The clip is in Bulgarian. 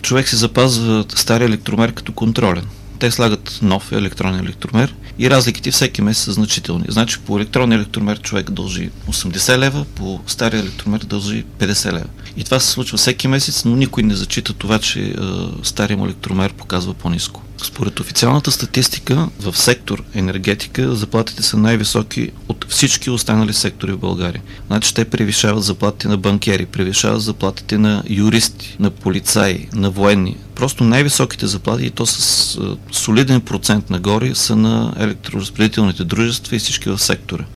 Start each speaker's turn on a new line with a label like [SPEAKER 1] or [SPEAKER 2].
[SPEAKER 1] човек си запазва стария електромер като контролен. Те слагат нов електронен електромер и разликите всеки месец са значителни. Значи по електронен електромер човек дължи 80 лева, по стария електромер дължи 50 лева. И това се случва всеки месец, но никой не зачита това, че стария му електромер показва по-ниско. Според официалната статистика в сектор енергетика заплатите са най-високи от всички останали сектори в България. Значи те превишават заплатите на банкери, превишават заплатите на юристи, на полицаи, на военни. Просто най-високите заплати, и то с солиден процент нагоре, са на електроразпределителните дружества и всички в сектора.